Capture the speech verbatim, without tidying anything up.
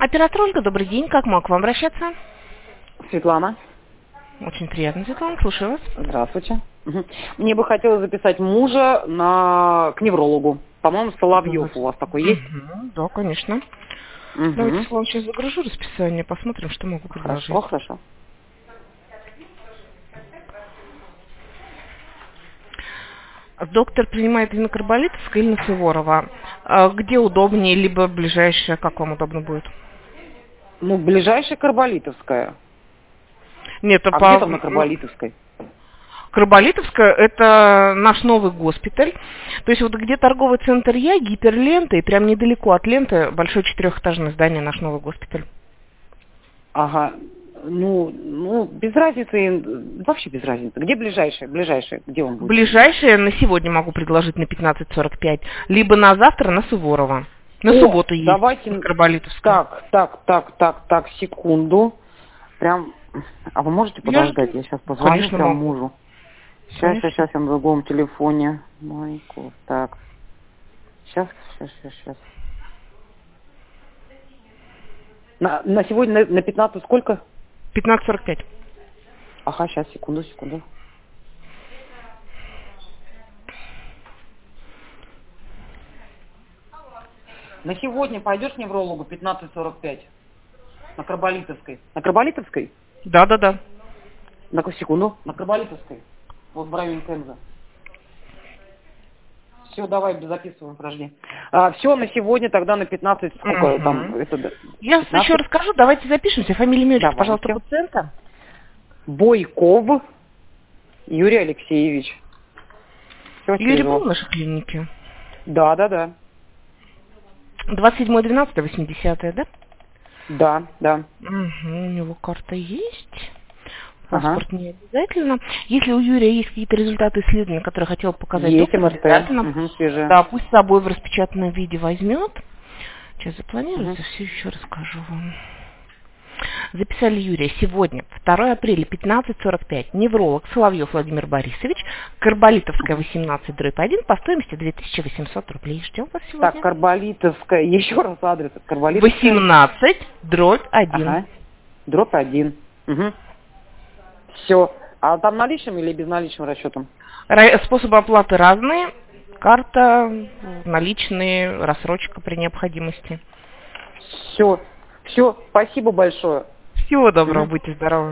Оператор Ольга, добрый день. Как могу к вам обращаться? Светлана. Очень приятно, Светлана. Слушаю вас. Здравствуйте. Мгм. Мне бы хотелось записать мужа на... к неврологу. По-моему, Соловьев Давайте. у вас такой есть? Мгм, да, конечно. Давайте, Угу. Светлана, сейчас загружу расписание, посмотрим, что могу Хорошо, предложить. хорошо. Доктор принимает на Карболитовская или на Суворова? А где удобнее, либо ближайшее, как вам удобно будет? Ну, ближайшая Карболитовская. Нет, а А где там по... на Карболитовской? Карболитовская — это наш новый госпиталь. То есть вот где торговый центр Я, гиперлента, и прям недалеко от ленты большое четырехэтажное здание, наш новый госпиталь. Ага. Ну, ну, без разницы, вообще без разницы. Где ближайшая? Ближайшая, где он будет? Ближайшее на сегодня могу предложить на пятнадцать сорок пять, либо на завтра на Суворова. На О, субботу есть давайте... Карболитовская. Так, так, так, так, так, секунду. Прям... А вы можете Я подождать? жду. Я сейчас позвоню Конечно, прям могу. мужу. Сейчас, Конечно. сейчас, сейчас, я на другом телефоне. Майкл, так. Сейчас, сейчас, сейчас, сейчас. На, на сегодня на, на пятнадцать сколько? пятнадцать сорок пять. Ага, сейчас, секунду, секунду. На сегодня пойдешь к неврологу пятнадцать сорок пять? На Карболитовской. На Карболитовской? Да, да, да. На какую секунду? На Карболитовской. Вот в районе Темза. Все, давай записываем, подожди. А, все, на сегодня тогда на пятнадцать, сколько Угу. там, это, да, Я пятнадцать? еще расскажу, давайте запишемся. Фамилия, имя, отчество, пожалуйста, Давайте. пациента. Бойков Юрий Алексеевич. Все, Юрий был в нашей клинике? Да, да, да. двадцать седьмое двенадцатое восьмидесятое, да? Да, да. Угу, у него карта есть. Ага. Паспорт не обязательно. Если у Юрия есть какие-то результаты исследований, которые хотел показать Есть доктор, МРТ. обязательно, Угу, свежее. да, пусть с собой в распечатанном виде возьмет. Сейчас запланируется, Угу. все еще расскажу вам. Записали Юрия сегодня, второе апреля, пятнадцать сорок пять. Невролог Соловьев Владимир Борисович, Карболитовская, восемнадцать, дробь один, по стоимости две тысячи восемьсот рублей. Ждем вас сегодня. Так, Карболитовская, еще раз адрес. Карболитовская. восемнадцать, дробь один. Ага. Дробь один. Угу. Все. А там наличным или безналичным расчетом? Ра- Способы оплаты разные. Карта, наличные, рассрочка при необходимости. Все. Все. Спасибо большое. Всего доброго, Угу. будьте здоровы.